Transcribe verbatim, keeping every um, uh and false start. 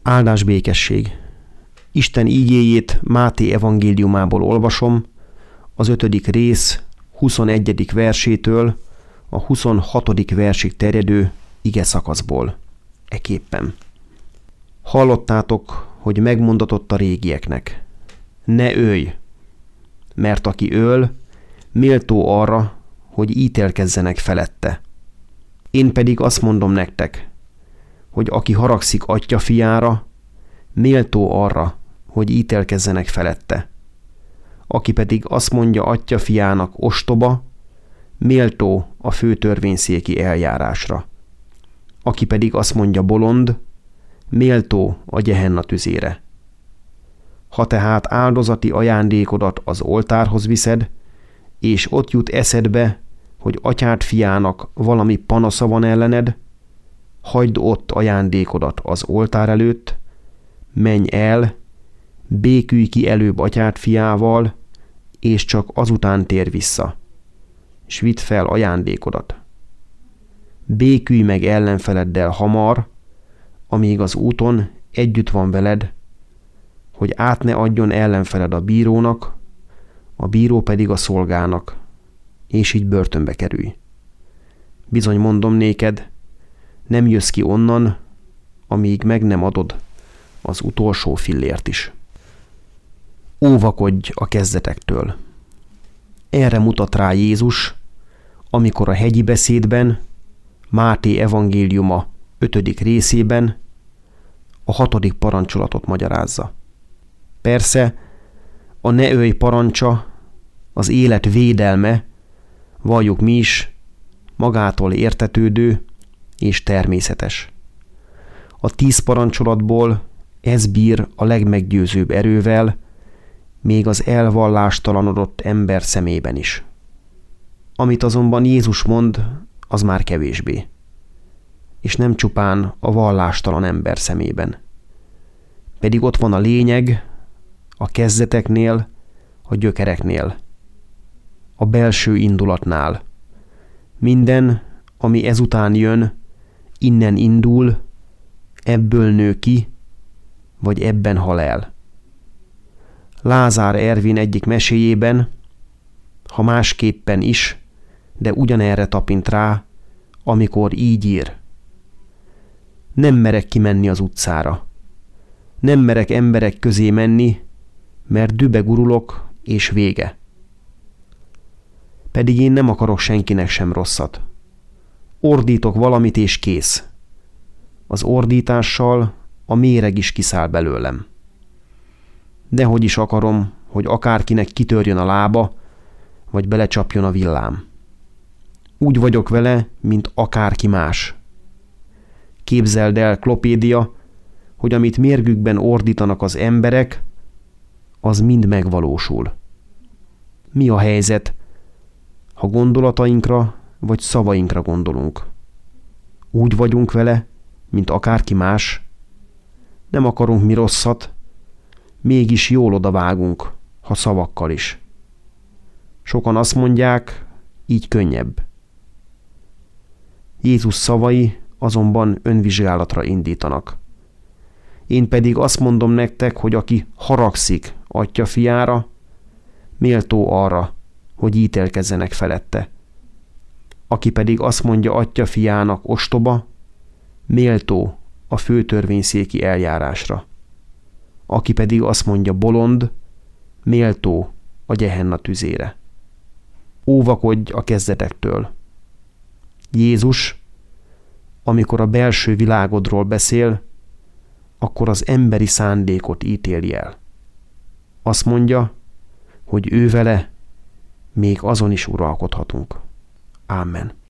Áldás békesség! Isten ígéjét Máté evangéliumából olvasom, az ötödik rész huszonegyedik versétől a huszonhatodik versig terjedő ige szakaszból. Eképpen. Hallottátok, hogy megmondatott a régieknek: ne ölj, mert aki öl, méltó arra, hogy ítélkezzenek felette. Én pedig azt mondom nektek, hogy aki haragszik atya fiára, méltó arra, hogy ítélkezzenek felette. Aki pedig azt mondja atya fiának ostoba, méltó a főtörvényszéki eljárásra. Aki pedig azt mondja bolond, méltó a Gehenna tüzére. Ha tehát áldozati ajándékodat az oltárhoz viszed, és ott jut eszedbe, hogy atyád fiának valami panasza van ellened, hagyd ott ajándékodat az oltár előtt, menj el, békülj ki előbb atyád fiával, és csak azután tér vissza, és vidd fel ajándékodat. Békülj meg ellenfeleddel hamar, amíg az úton együtt van veled, hogy át ne adjon ellenfeled a bírónak, a bíró pedig a szolgának, és így börtönbe kerülj. Bizony mondom néked, nem jössz ki onnan, amíg meg nem adod az utolsó fillért is. Óvakodj a kezdetektől. Erre mutat rá Jézus, amikor a hegyi beszédben, Máté evangéliuma ötödik részében a hatodik parancsolatot magyarázza. Persze, a ne ölj parancsa, az élet védelme, valljuk mi is, magától értetődő és természetes. A tíz parancsolatból ez bír a legmeggyőzőbb erővel, még az elvallástalanodott ember szemében is. Amit azonban Jézus mond, az már kevésbé. És nem csupán a vallástalan ember szemében. Pedig ott van a lényeg, a kezdeteknél, a gyökereknél, a belső indulatnál. Minden, ami ezután jön, innen indul, ebből nő ki, vagy ebben hal el. Lázár Ervin egyik meséjében, ha másképpen is, de ugyanerre tapint rá, amikor így ír: nem merek kimenni az utcára. Nem merek emberek közé menni, mert dübe gurulok, és vége. Pedig én nem akarok senkinek sem rosszat. Ordítok valamit, és kész. Az ordítással a méreg is kiszáll belőlem. Dehogy is akarom, hogy akárkinek kitörjön a lába, vagy belecsapjon a villám. Úgy vagyok vele, mint akárki más. Képzeld el, Klopédia, hogy amit mérgükben ordítanak az emberek, az mind megvalósul. Mi a helyzet, ha gondolatainkra vagy szavainkra gondolunk? Úgy vagyunk vele, mint akárki más? Nem akarunk mi rosszat, mégis jól odavágunk, ha szavakkal is. Sokan azt mondják, így könnyebb. Jézus szavai azonban önvizsgálatra indítanak. Én pedig azt mondom nektek, hogy aki haragszik atya fiára, méltó arra, hogy ítélkezzenek felette. Aki pedig azt mondja atya fiának ostoba, méltó a főtörvényszéki eljárásra. Aki pedig azt mondja bolond, méltó a Gehenna tüzére. Óvakodj a kezdetektől. Jézus, amikor a belső világodról beszél, akkor az emberi szándékot ítéli el. Azt mondja, hogy ő vele még azon is uralkodhatunk. Ámen.